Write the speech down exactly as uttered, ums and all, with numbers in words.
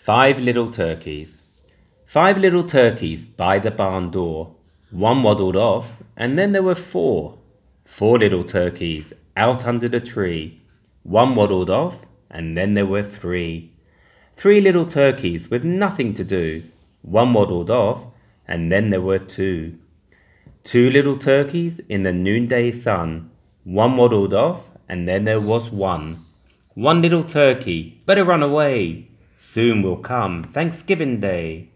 Five little turkeys. Five little turkeys by the barn door. One waddled off, and then there were four. Four little turkeys out under the tree. One waddled off, and then there were three. Three little turkeys with nothing to do. One waddled off, and then there were two. Two little turkeys in the noonday sun. One waddled off, and then there was one. One little turkey, better run away. Soon will come Thanksgiving Day.